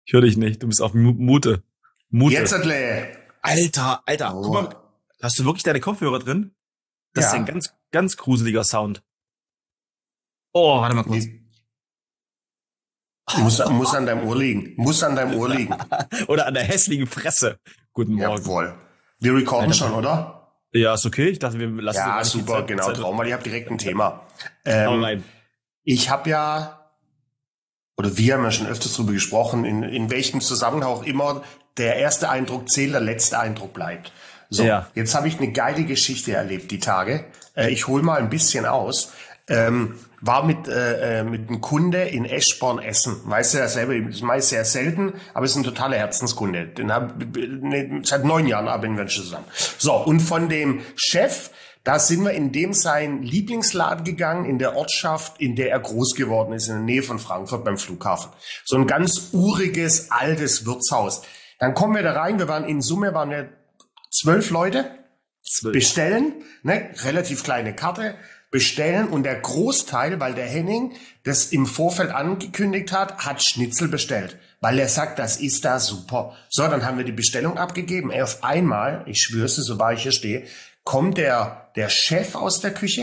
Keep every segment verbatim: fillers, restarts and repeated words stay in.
Ich höre dich nicht. Du bist auf Mute. Mute. Jetzt, Adle. Alter, Alter. Oh. Guck mal, hast du wirklich deine Kopfhörer drin? Das ja. ist ein ganz, ganz gruseliger Sound. Oh, warte mal kurz. Muss, muss an deinem Ohr liegen. Muss an deinem Ohr liegen. Oder an der hässlichen Fresse. Guten Morgen. Jawohl. Wir recorden Alter, schon, oder? Ja, ist okay. Ich dachte, wir lassen Ja, super, Zeit, genau. Zeit. Traum, weil ich habe direkt ein Thema. Ähm, rein. Ich habe ja, oder wir haben ja schon öfters drüber gesprochen, in, in welchem Zusammenhang auch immer der erste Eindruck zählt, der letzte Eindruck bleibt. So, ja. Jetzt habe ich eine geile Geschichte erlebt, die Tage. Äh, ich hole mal ein bisschen aus. Ähm, war mit äh, mit einem Kunde in Eschborn essen. Weißt du ja selber, das mache ich sehr selten, aber es ist ein totaler Herzenskunde. Den hab, ne, seit neun Jahren arbeiten wir schon zusammen. So, und von dem Chef, da sind wir in dem sein Lieblingsladen gegangen, in der Ortschaft, in der er groß geworden ist, in der Nähe von Frankfurt beim Flughafen. So ein ganz uriges, altes Wirtshaus. Dann kommen wir da rein, wir waren in Summe, waren wir zwölf Leute, zwölf. Bestellen, ne, relativ kleine Karte, bestellen und der Großteil, weil der Henning das im Vorfeld angekündigt hat, hat Schnitzel bestellt, weil er sagt, das ist da super. So, dann haben wir die Bestellung abgegeben. Ey, auf einmal, ich schwör's dir, so wahr ich hier stehe, kommt der, der Chef aus der Küche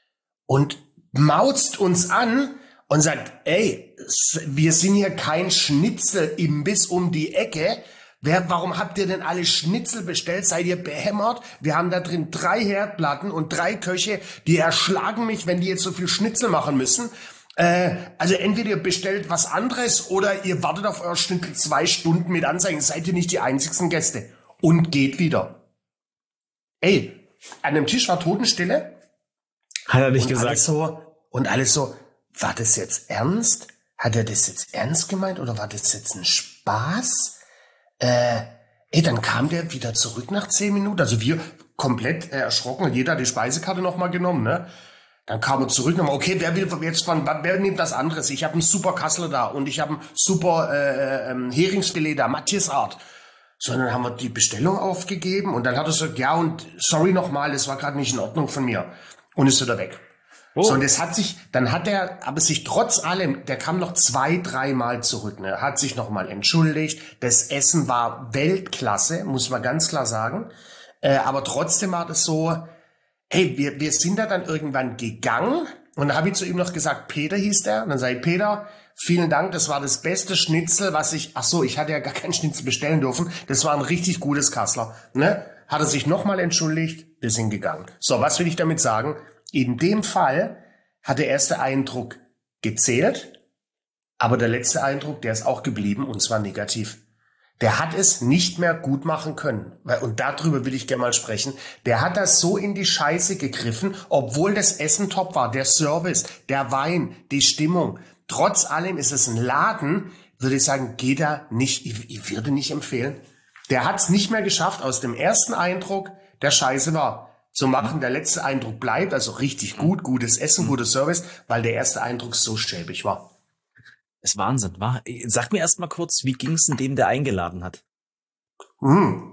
und mauzt uns an und sagt, ey, wir sind hier kein Schnitzelimbiss um die Ecke. Wer, warum habt ihr denn alle Schnitzel bestellt? Seid ihr behämmert? Wir haben da drin drei Herdplatten und drei Köche, die erschlagen mich, wenn die jetzt so viel Schnitzel machen müssen. Äh, also entweder ihr bestellt was anderes oder ihr wartet auf euer Schnitzel zwei Stunden mit Anzeigen. Seid ihr nicht die einzigsten Gäste. Und geht wieder. Ey, an dem Tisch war Totenstille. Hat er nicht und gesagt. Alles so, und alles so, war das jetzt ernst? Hat er das jetzt ernst gemeint oder war das jetzt ein Spaß? Äh, ey, dann kam der wieder zurück nach zehn Minuten. Also wir komplett äh, erschrocken. Jeder hat die Speisekarte nochmal genommen, ne? Dann kam er zurück nochmal. Okay, wer will jetzt von, wer nimmt was anderes? Ich habe einen super Kassler da und ich habe einen super äh, äh, Heringsfilet da, Matthias Art. So, dann haben wir die Bestellung aufgegeben und dann hat er gesagt, ja und sorry nochmal, das war gerade nicht in Ordnung von mir. Und ist wieder weg. Oh. So, und das hat sich, dann hat er, aber sich trotz allem, der kam noch zwei, dreimal zurück, ne, hat sich nochmal entschuldigt. Das Essen war Weltklasse, muss man ganz klar sagen. Äh, aber trotzdem war das so, hey, wir, wir sind da dann irgendwann gegangen und da habe ich zu ihm noch gesagt, Peter hieß der. Und dann sage ich, Peter, vielen Dank, das war das beste Schnitzel, was ich, ach so, ich hatte ja gar keinen Schnitzel bestellen dürfen. Das war ein richtig gutes Kassler, ne? Hat er sich nochmal entschuldigt, wir sind gegangen. So, was will ich damit sagen? In dem Fall hat der erste Eindruck gezählt, aber der letzte Eindruck, der ist auch geblieben und zwar negativ. Der hat es nicht mehr gut machen können. Und darüber will ich gerne mal sprechen. Der hat das so in die Scheiße gegriffen, obwohl das Essen top war, der Service, der Wein, die Stimmung. Trotz allem ist es ein Laden, würde ich sagen, geht er nicht, ich, ich würde nicht empfehlen. Der hat es nicht mehr geschafft, aus dem ersten Eindruck, der scheiße war, zu machen, der letzte Eindruck bleibt, also richtig gut, gutes Essen, gutes Service, weil der erste Eindruck so schäbig war. Das ist Wahnsinn, war. Sag mir erst mal kurz, wie ging's denn dem, der eingeladen hat? Hm.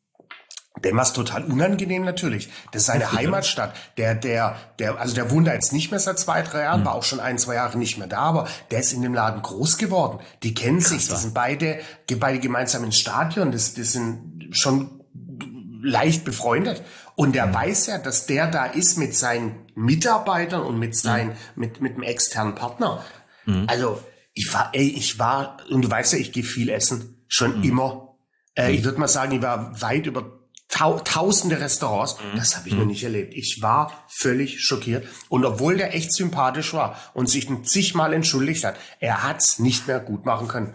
Dem war's total unangenehm natürlich. Das ist seine Heimatstadt. Der, der, der, also der wohnt da jetzt nicht mehr seit zwei, drei Jahren, hm. war auch schon ein, zwei Jahre nicht mehr da, aber der ist in dem Laden groß geworden. Die kennen Krass, sich, die sind beide, beide gemeinsam ins Stadion, das, das sind schon leicht befreundet. Und der mhm. weiß ja, dass der da ist mit seinen Mitarbeitern und mit seinen, mhm. mit, mit dem externen Partner. Mhm. Also, ich war, ey, ich war, und du weißt ja, ich gehe viel essen. Schon mhm. immer. Äh, ich würde mal sagen, ich war weit über tau tausende Restaurants. Mhm. Das habe ich mhm. noch nicht erlebt. Ich war völlig schockiert. Und obwohl der echt sympathisch war und sich zigmal entschuldigt hat, er hat's nicht mehr gut machen können.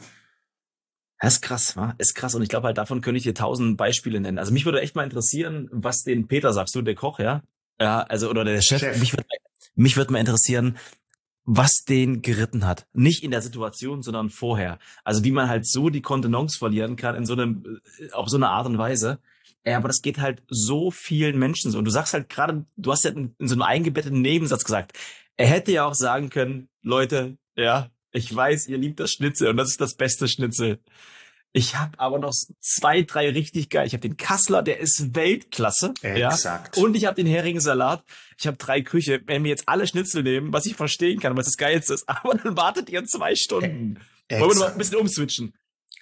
Das ist krass, wa? Ist krass. Und ich glaube halt, davon könnte ich dir tausend Beispiele nennen. Also mich würde echt mal interessieren, was den Peter, sagst du, der Koch, ja? Ja, also, oder der Chef. Chef. Mich würde mich würde mal interessieren, was den geritten hat. Nicht in der Situation, sondern vorher. Also wie man halt so die Kontenance verlieren kann in so einem, auf so eine Art und Weise. Ja, aber das geht halt so vielen Menschen so. Und du sagst halt gerade, du hast ja in, in so einem eingebetteten Nebensatz gesagt, er hätte ja auch sagen können, Leute, ja, ich weiß, ihr liebt das Schnitzel und das ist das beste Schnitzel. Ich habe aber noch zwei, drei richtig geil. Ich habe den Kassler, der ist Weltklasse. Exakt. Ja? Und ich habe den Heringssalat. Ich habe drei Küche. Wenn wir jetzt alle Schnitzel nehmen, was ich verstehen kann, was das Geilste ist, aber dann wartet ihr zwei Stunden. Exakt. Wollen wir noch ein bisschen umswitchen?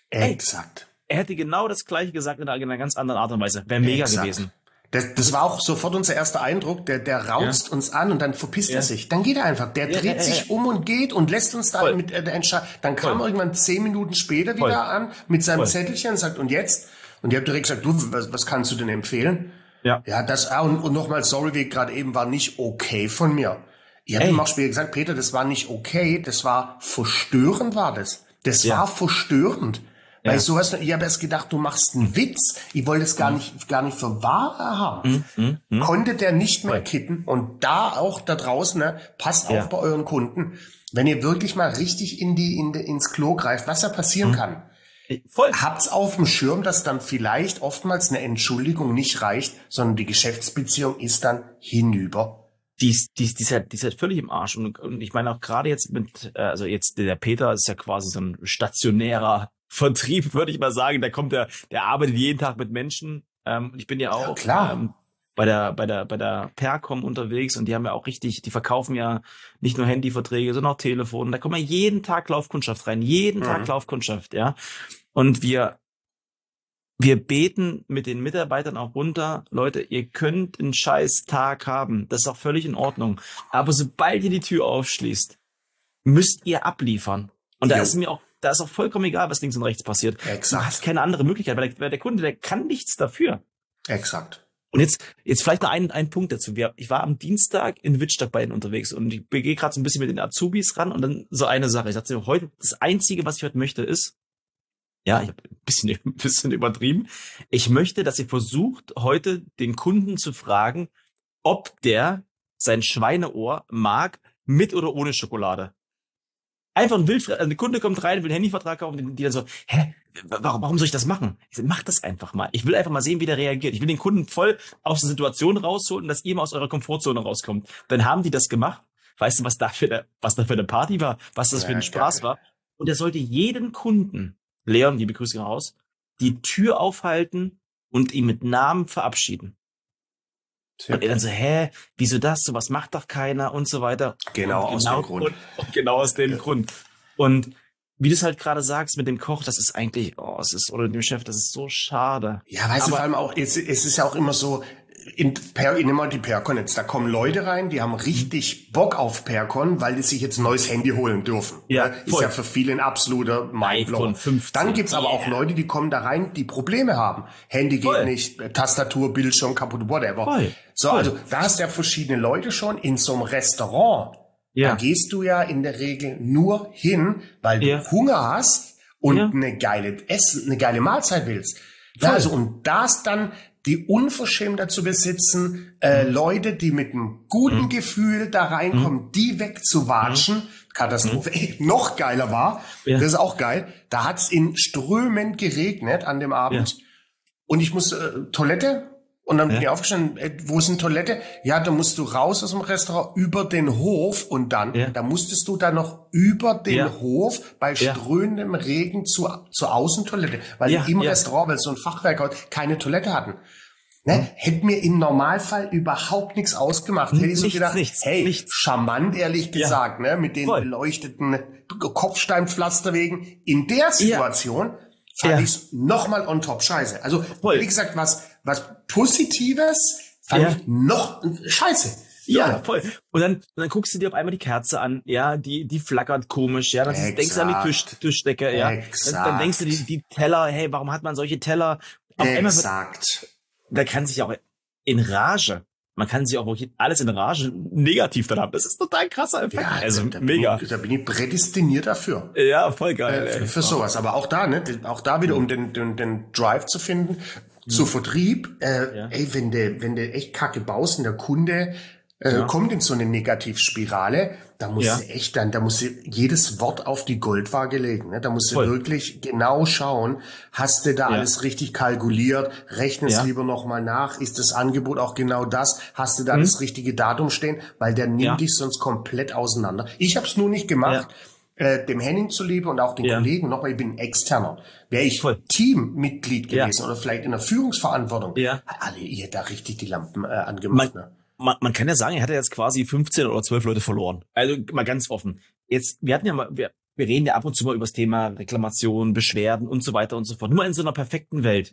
Exakt. Ey, er hätte genau das Gleiche gesagt in einer, in einer ganz anderen Art und Weise. Wäre mega Exakt. gewesen. Das, das war auch sofort unser erster Eindruck. Der, der rauzt ja. uns an und dann verpisst ja. er sich. Dann geht er einfach. Der ja, dreht ja, sich um und geht und lässt uns da Voll. mit äh, der Entscheidung. Dann kam Voll. er irgendwann zehn Minuten später Voll. wieder an mit seinem Voll. Zettelchen und sagt, und jetzt? Und ich habe direkt gesagt, du, was, was kannst du denn empfehlen? Ja. Ja, das, ah, und, und nochmal, sorry, wie gerade eben, war nicht okay von mir. Ich habe ihm auch später gesagt, Peter, das war nicht okay, das war verstörend, war das. Das ja. war verstörend. Weil ja. sowas, ich habe erst gedacht, du machst einen Witz. Ich wollte es gar nicht, gar nicht für wahr haben. Mm, mm, mm. Konnte der nicht mehr kitten. Und da auch da draußen, ne, passt ja. auf bei euren Kunden. Wenn ihr wirklich mal richtig in die, in die, ins Klo greift, was da passieren mm. kann. Voll. Habt's auf dem Schirm, dass dann vielleicht oftmals eine Entschuldigung nicht reicht, sondern die Geschäftsbeziehung ist dann hinüber. Die ist, die ist, die ist, halt, die ist halt völlig im Arsch. Und, und ich meine auch gerade jetzt mit, also jetzt der Peter ist ja quasi so ein stationärer Vertrieb, würde ich mal sagen. Der kommt, der, der arbeitet jeden Tag mit Menschen. Ähm, ich bin ja auch ja, klar. Ähm, bei der, bei der, bei der Percom unterwegs und die haben ja auch richtig, die verkaufen ja nicht nur Handyverträge, sondern auch Telefon. Da kommt ja jeden Tag Laufkundschaft rein, jeden mhm. Tag Laufkundschaft, ja. Und wir, wir beten mit den Mitarbeitern auch runter, Leute, ihr könnt einen scheiß Tag haben, das ist auch völlig in Ordnung. Aber sobald ihr die Tür aufschließt, müsst ihr abliefern. Und da jo. ist mir auch Da ist auch vollkommen egal, was links und rechts passiert. Exakt. Du hast keine andere Möglichkeit, weil der, weil der Kunde, der kann nichts dafür. Exakt. Und jetzt, jetzt vielleicht noch ein, ein Punkt dazu. Wir, ich war am Dienstag in Wittstock bei Ihnen unterwegs und ich gehe gerade so ein bisschen mit den Azubis ran und dann so eine Sache. Ich dachte, heute, das Einzige, was ich heute möchte, ist, ja, ich habe ein bisschen, ein bisschen übertrieben. Ich möchte, dass ihr versucht, heute den Kunden zu fragen, ob der sein Schweineohr mag, mit oder ohne Schokolade. Einfach ein Wildfremd, also ein Kunde kommt rein, will einen Handyvertrag kaufen, die dann so, hä, warum, warum soll ich das machen? Ich so, mach das einfach mal. Ich will einfach mal sehen, wie der reagiert. Ich will den Kunden voll aus der Situation rausholen, dass ihr mal aus eurer Komfortzone rauskommt. Dann haben die das gemacht. Weißt du, was da für eine, was da für eine Party war? Was das ja, für ein Spaß geil. war? Und er sollte jeden Kunden, Leon, liebe Grüße raus, die Tür aufhalten und ihn mit Namen verabschieden. Sehr und er dann so, hä, wieso das? Sowas macht doch keiner und so weiter. Genau, und aus genau, dem Grund. Und, und genau aus dem ja. Grund. Und wie du es halt gerade sagst mit dem Koch, das ist eigentlich, oh, es ist, oder dem Chef, das ist so schade. Ja, weißt Aber, du, vor allem auch, es, es ist ja auch immer so, in, per, ich nehme mal die Percon jetzt, da kommen Leute rein, die haben richtig Bock auf Percon, weil die sich jetzt ein neues Handy holen dürfen. Ja, ist voll. ja für viele ein absoluter Mindblower. Dann gibt's aber auch Leute, die kommen da rein, die Probleme haben. Handy geht voll. nicht, Tastatur, Bildschirm kaputt, whatever. Voll. So, voll. Also da hast du ja verschiedene Leute schon in so einem Restaurant. Ja. Da gehst du ja in der Regel nur hin, weil du ja. Hunger hast und ja. eine geile Essen, eine geile Mahlzeit willst. Ja, also und das dann die Unverschämtheit zu besitzen, äh, mhm. Leute, die mit einem guten mhm. Gefühl da reinkommen, mhm. die wegzuwatschen. Mhm. Katastrophe. Ey, noch geiler war, ja. das ist auch geil, da hat's in strömend geregnet an dem Abend ja. und ich musste äh, Toilette und dann ja. bin ich aufgestanden, äh, wo ist eine Toilette? Ja, da musst du raus aus dem Restaurant über den Hof und dann, ja. da musstest du dann noch über den ja. Hof bei ja. strömendem Regen zur, zur Außentoilette, weil ja. im ja. Restaurant, weil es so ein Fachwerk hat, keine Toilette hatten. Ne? Hm. Hätte mir im Normalfall überhaupt nichts ausgemacht. Hätte ich so nichts, gedacht, nichts, hey, nichts. charmant, ehrlich gesagt, ja. ne, mit den Voll. beleuchteten Kopfsteinpflasterwegen. In der Situation ja. fand ja. ich's nochmal on top scheiße. Also, Voll. wie gesagt, was, was Positives fand ja. ich noch scheiße. Ja, ja, voll. Und dann, und dann guckst du dir auf einmal die Kerze an, ja, die, die flackert komisch, ja, dann Exakt. denkst du an die Tisch, Tischdecke, ja. Dann, dann denkst du die, die Teller, hey, warum hat man solche Teller? Auf Exakt. Wird, da kann sich auch in Rage, man kann sich auch wirklich alles in Rage negativ dann haben. Das ist total krasser Effekt. Ja, also da, da mega. Bin ich, da bin ich prädestiniert dafür. Ja, voll geil. Äh, für, für sowas. Aber auch da, ne, auch da wieder, um den, den, den Drive zu finden, mhm. zu Vertrieb, äh, ja. ey, wenn du, wenn du echt Kacke baust und der Kunde äh, ja. kommt in so eine Negativspirale, da muss ja. du echt dann, da muss du jedes Wort auf die Goldwaage legen, ne? Da musst du Voll. wirklich genau schauen, hast du da ja. alles richtig kalkuliert, rechnest ja. lieber nochmal nach, ist das Angebot auch genau das, hast du da hm. das richtige Datum stehen, weil der nimmt ja. dich sonst komplett auseinander. Ich habe es nur nicht gemacht, ja. äh, dem Henning zuliebe und auch den ja. Kollegen, nochmal, ich bin Externer. Wäre ich Voll. Teammitglied gewesen ja. oder vielleicht in der Führungsverantwortung, ja. alle ihr da richtig die Lampen äh, angemacht, Man ne? Man, man kann ja sagen, er hat ja jetzt quasi fünfzehn oder zwölf Leute verloren. Also mal ganz offen. Jetzt, wir hatten ja mal, wir, wir reden ja ab und zu mal über das Thema Reklamation, Beschwerden und so weiter und so fort. Nur in so einer perfekten Welt.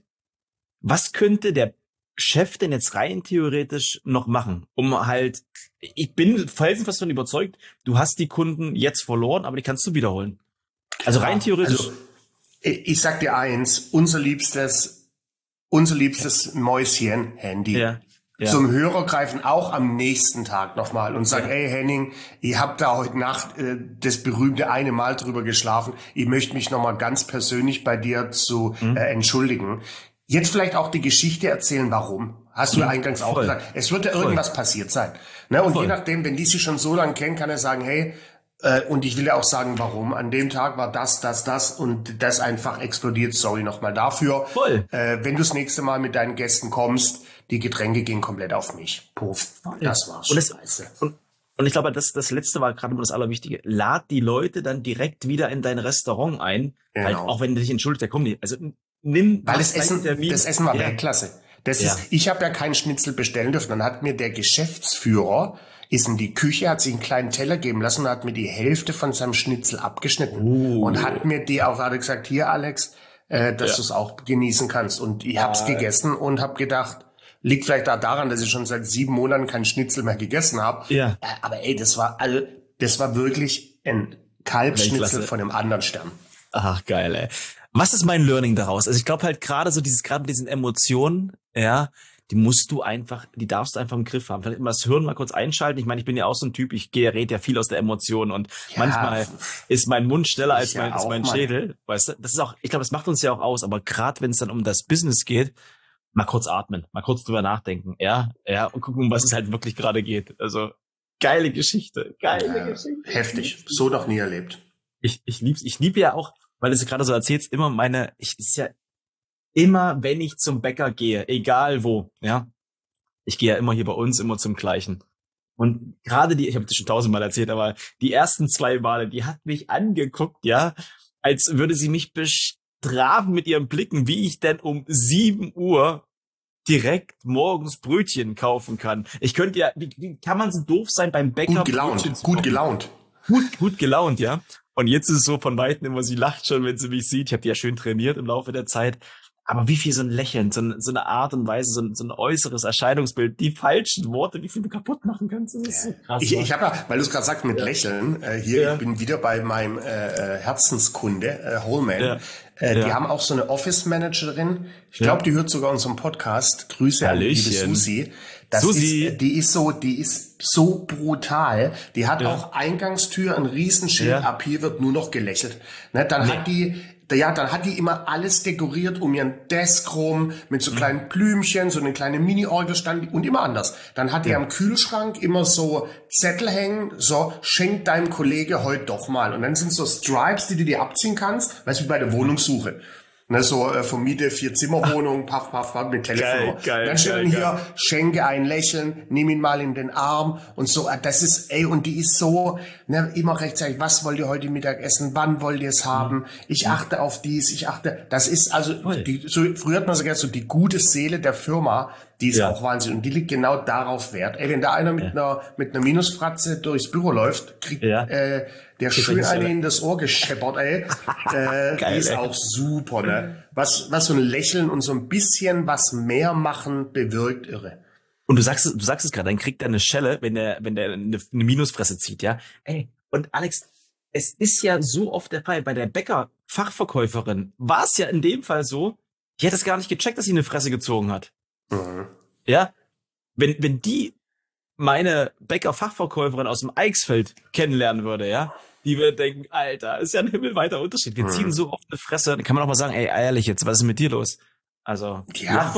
Was könnte der Chef denn jetzt rein theoretisch noch machen, um halt, ich bin felsenfest davon überzeugt, du hast die Kunden jetzt verloren, aber die kannst du wiederholen. Also rein theoretisch. Also, ich sag dir eins, unser liebstes, unser liebstes Mäuschen, Handy. Ja, ja. Zum Hörer greifen auch am nächsten Tag nochmal und sagen, ja. Ey Henning, ich hab da heute Nacht äh, das berühmte eine Mal drüber geschlafen. Ich möchte mich nochmal ganz persönlich bei dir zu mhm. äh, entschuldigen. Jetzt vielleicht auch die Geschichte erzählen, warum. Hast du ja eingangs auch Voll. gesagt. Es wird ja irgendwas Voll. passiert sein. Ne? Und Voll. je nachdem, wenn die sich schon so lange kennen, kann er sagen, hey, äh, und ich will ja auch sagen, warum. An dem Tag war das, das, das und das einfach explodiert. Sorry nochmal dafür. Voll. Äh, wenn du das nächste Mal mit deinen Gästen kommst, die Getränke gehen komplett auf mich. Puff. Das war's. Und, es, und, und ich glaube, das, das Letzte war gerade immer das Allerwichtige. Lad die Leute dann direkt wieder in dein Restaurant ein. Genau. Halt, auch wenn du dich entschuldigst, der kommt nicht. Also nimm Weil das Essen, das Essen war ja. Weltklasse. Das ja. ist, ich habe ja keinen Schnitzel bestellen dürfen. Dann hat mir der Geschäftsführer, ist in die Küche, hat sich einen kleinen Teller geben lassen und hat mir die Hälfte von seinem Schnitzel abgeschnitten. Uh. Und hat mir die auch hat gesagt, hier Alex, äh, dass ja. du es auch genießen kannst. Und ich hab's ah. gegessen und hab gedacht, liegt vielleicht auch daran, dass ich schon seit sieben Monaten keinen Schnitzel mehr gegessen habe. Ja. Äh, aber ey, das war, also, das war wirklich ein Kalbschnitzel von einem anderen Stern. Ach, geil, ey. Was ist mein Learning daraus? Also ich glaube halt gerade so dieses, gerade mit diesen Emotionen, ja, die musst du einfach, die darfst du einfach im Griff haben. Vielleicht immer das Hirn mal kurz einschalten. Ich meine, ich bin ja auch so ein Typ, ich gehe, rede ja viel aus der Emotion und ja, manchmal ist mein Mund schneller als mein, ja als mein Schädel. Weißt du? Das ist auch, ich glaube, das macht uns ja auch aus, aber gerade wenn es dann um das Business geht, mal kurz atmen, mal kurz drüber nachdenken, ja, ja, und gucken, um was es halt wirklich gerade geht. Also, geile Geschichte, geile ja, Geschichte. Heftig, so noch nie erlebt. Ich, ich lieb's, ich liebe ja auch, weil du es gerade so erzählst, immer meine, ich ist ja immer, wenn ich zum Bäcker gehe, egal wo, ja, ich gehe ja immer hier bei uns immer zum Gleichen. Und gerade die, ich habe das schon tausendmal erzählt, aber die ersten zwei Male, die hat mich angeguckt, ja, als würde sie mich bestrafen mit ihren Blicken, wie ich denn um sieben Uhr direkt morgens Brötchen kaufen kann. Ich könnte ja, wie, wie kann man so doof sein beim Bäcker? Gut gelaunt, gut gelaunt. Gut, gut gelaunt, ja. Und jetzt ist es so von Weitem immer, sie lacht schon, wenn sie mich sieht. Ich habe die ja schön trainiert im Laufe der Zeit. Aber wie viel so ein Lächeln, so, ein, so eine Art und Weise, so ein, so ein äußeres Erscheinungsbild, die falschen Worte, wie viel du kaputt machen kannst. Das ist so krass. Ich, ich habe ja, weil du es gerade sagst mit ja. Lächeln, äh, hier, ja. ich bin wieder bei meinem äh, Herzenskunde, äh, Holman. Ja. Äh, ja. Die haben auch so eine Office-Managerin. Ich glaube, ja. die hört sogar unseren Podcast. Grüße an liebe Susi. Das Susi. Ist, die ist so, die ist so brutal. Die hat ja. auch Eingangstür, ein Riesenschild. Ja. Ab hier wird nur noch gelächelt. Ne, dann nee. hat die, ja, dann hat die immer alles dekoriert um ihren Desk rum, mit so kleinen Blümchen, so eine kleine Mini-Orgel stand und immer anders. Dann hat die ja. am Kühlschrank immer so Zettel hängen, so, schenk deinem Kollege heute doch mal. Und dann sind so Stripes, die du dir abziehen kannst, weißt du, wie bei der Wohnungssuche. Ne, so äh, Vermiete, Vier-Zimmer-Wohnung, paff, paff, paff, mit Telefon. Geil, geil, dann steht dann hier, geil. Schenke ein Lächeln, nimm ihn mal in den Arm und so. Das ist, ey, und die ist so, ne, immer rechtzeitig, was wollt ihr heute Mittag essen, wann wollt ihr es haben? Ich achte auf dies, ich achte, das ist also, die, so, früher hat man so gesagt, so die gute Seele der Firma, die ist ja. auch Wahnsinn. Und die liegt genau darauf Wert. Ey, wenn da einer mit ja. einer, mit einer Minusfratze durchs Büro läuft, kriegt, ja. äh, der schön eine in das Ohr gescheppert, ey. äh, Geil, die ist ey. auch super, ne? Was, was so ein Lächeln und so ein bisschen was mehr machen bewirkt, irre. Und du sagst es, du sagst es gerade, dann kriegt er eine Schelle, wenn der, wenn der eine, eine Minusfresse zieht, ja? Ey, und Alex, es ist ja so oft der Fall, bei der Bäcker-Fachverkäuferin war es ja in dem Fall so, die hat es gar nicht gecheckt, dass sie eine Fresse gezogen hat. Mhm. Ja? Wenn, wenn die meine Bäcker-Fachverkäuferin aus dem Eichsfeld kennenlernen würde, ja, die würde denken, Alter, ist ja ein himmelweiter Unterschied. Wir mhm. ziehen so oft eine Fresse, dann kann man auch mal sagen, ey, ehrlich jetzt, was ist mit dir los? Also, ja,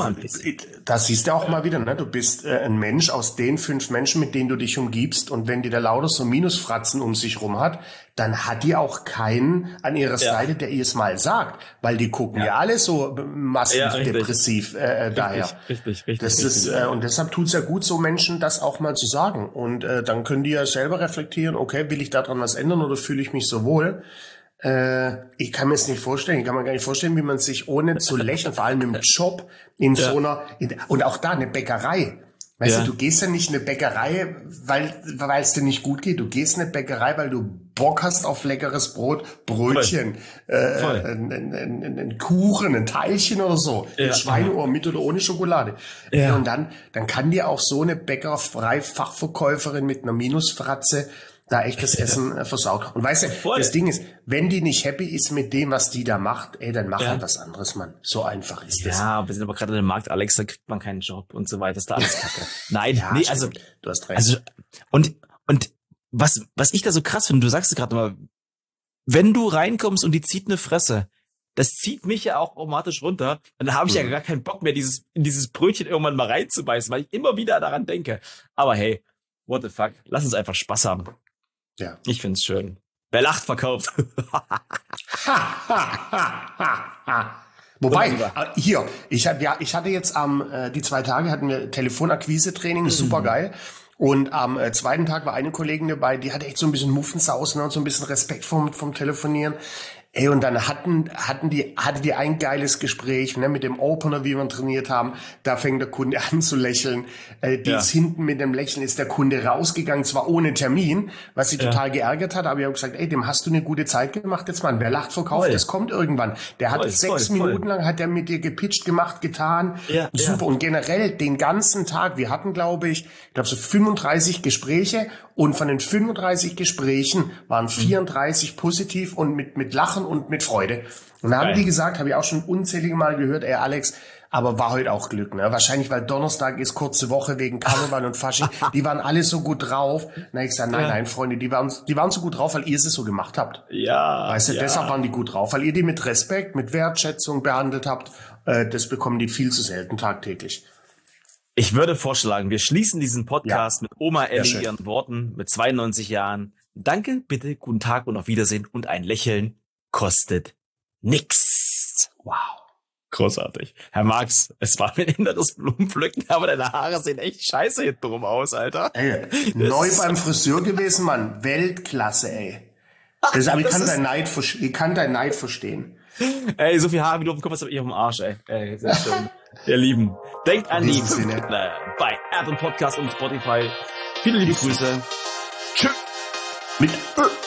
das siehst du auch ja. mal wieder, ne? Du bist äh, ein Mensch aus den fünf Menschen, mit denen du dich umgibst. Und wenn die da lauter so Minusfratzen um sich rum hat, dann hat die auch keinen an ihrer ja. Seite, der ihr es mal sagt. Weil die gucken ja, ja alle so massiv ja, depressiv äh, richtig, daher. Richtig, richtig. Das richtig, ist, äh, und deshalb tut's ja gut, so Menschen das auch mal zu sagen. Und äh, dann können die ja selber reflektieren, okay, will ich daran was ändern oder fühle ich mich so wohl? Äh, ich kann mir es nicht vorstellen, ich kann mir gar nicht vorstellen, wie man sich ohne zu lächeln, vor allem im Job, in ja. so einer, in, und auch da eine Bäckerei, Weißt Ja. du, du gehst ja nicht in eine Bäckerei, weil weil es dir nicht gut geht. Du gehst in eine Bäckerei, weil du Bock hast auf leckeres Brot, Brötchen, äh, Voll. ein, ein, ein, ein, ein Kuchen, ein Teilchen oder so, Ja. ein Schweineohr mit oder ohne Schokolade. Ja. Und dann, dann kann dir auch so eine Bäckerfrei-Fachverkäuferin mit einer Minusfratze da echt das Essen äh, versaut. Und weißt du, Voll. das Ding ist, wenn die nicht happy ist mit dem, was die da macht, ey, dann mach Ja. halt was anderes, Mann. So einfach ist das. Ja, wir sind aber gerade in dem Markt, Alex, da kriegt man keinen Job und so weiter, ist da alles kacke. Nein, Ja, nee, stimmt. also, Du hast recht. also, und, und was, was ich da so krass finde, du sagst es gerade mal, wenn du reinkommst und die zieht eine Fresse, das zieht mich ja auch automatisch runter. Und dann habe ich Mhm. ja gar keinen Bock mehr, dieses, in dieses Brötchen irgendwann mal reinzubeißen, weil ich immer wieder daran denke. Aber hey, what the fuck, lass uns einfach Spaß haben. Ja. Ich find's schön. Wer lacht, verkauft. Wobei, Wunderbar. äh, hier, ich hab, ja, ich hatte jetzt am, äh, die zwei Tage hatten wir Telefonakquise-Training, Mhm. super geil. Und am äh, zweiten Tag war eine Kollegin dabei, die hatte echt so ein bisschen Muffensausen, ne, und so ein bisschen Respekt vom, vom Telefonieren. Ey, und dann hatten, hatten die, hatte die ein geiles Gespräch, ne, mit dem Opener, wie wir trainiert haben. Da fängt der Kunde an zu lächeln. Äh, die Ja. ist hinten mit dem Lächeln ist der Kunde rausgegangen, zwar ohne Termin, was sie Ja. total geärgert hat, aber ich habe gesagt, ey, dem hast du eine gute Zeit gemacht jetzt, Mann. Wer lacht, verkauft, Voll. das kommt irgendwann. Der hat Voll, sechs voll, voll. Minuten lang hat er mit dir gepitcht, gemacht, getan. Ja, Super. ja. Und generell den ganzen Tag, wir hatten, glaube ich, ich glaube so fünfunddreißig Gespräche und von den fünfunddreißig Gesprächen waren vierunddreißig positiv und mit, mit Lachen und mit Freude. Und da haben Geil. die gesagt, habe ich auch schon unzählige Mal gehört, ey Alex, aber war heute auch Glück, ne? Wahrscheinlich, weil Donnerstag ist kurze Woche wegen Karneval und Fasching. Die waren alle so gut drauf. Na, ich sage, nein, Ja. nein, Freunde, die waren, die waren so gut drauf, weil ihr es so gemacht habt. Ja. Weißt du, ja. deshalb waren die gut drauf, weil ihr die mit Respekt, mit Wertschätzung behandelt habt. Äh, das bekommen die viel zu selten tagtäglich. Ich würde vorschlagen, wir schließen diesen Podcast mit Oma Elli schön. ihren Worten mit zweiundneunzig Jahren. Danke, bitte, guten Tag und auf Wiedersehen und ein Lächeln kostet nix. Wow. Großartig. Herr Marx, es war mir ein inneres Blumenpflücken, aber deine Haare sehen echt scheiße hinten drum aus, Alter. Ey, neu beim Friseur gewesen, Mann. Weltklasse, ey. Das, aber ich Das kann, ist- dein Neid, ver- ich kann dein Neid verstehen. Ey, so viel Haare wie du auf dem Kopf hast, hab ich auf dem Arsch, ey. Ey, sehr schön. Ihr Lieben, denkt an In die diesem Sinne. Sterne bei Apple Podcast und Spotify. Viele liebe Grüße. Tschüss. Mit Ö.